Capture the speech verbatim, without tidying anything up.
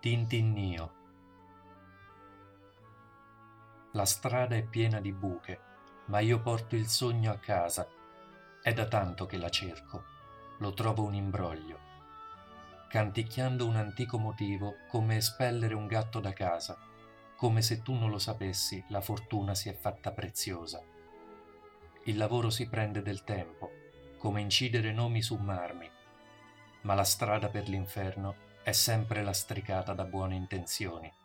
Tintinnio. La strada è piena di buche, ma io porto il sogno a casa. È da tanto che la cerco, lo trovo un imbroglio. Canticchiando un antico motivo, come espellere un gatto da casa, come se tu non lo sapessi, la fortuna si è fatta preziosa. Il lavoro si prende del tempo, come incidere nomi su marmi, ma la strada per l'inferno è sempre lastricata da buone intenzioni.